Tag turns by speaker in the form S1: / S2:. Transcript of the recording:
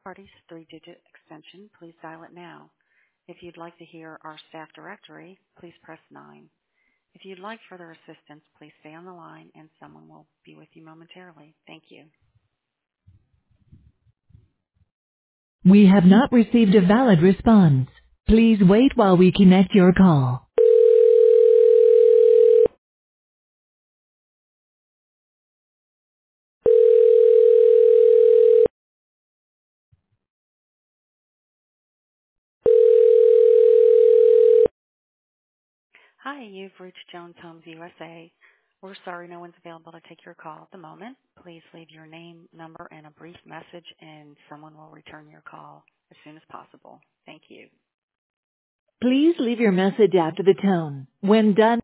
S1: party's three-digit extension, please dial it now. If you'd like to hear our staff directory, please press 9. If you'd like further assistance, please stay on the line and someone will be with you momentarily. Thank you.
S2: We have not received a valid response. Please wait while we connect your call.
S1: Hi, you've reached Jones Homes USA. We're sorry no one's available to take your call at the moment. Please leave your name, number, and a brief message, and someone will return your call as soon as possible. Thank you.
S2: Please leave your message after the tone. When done,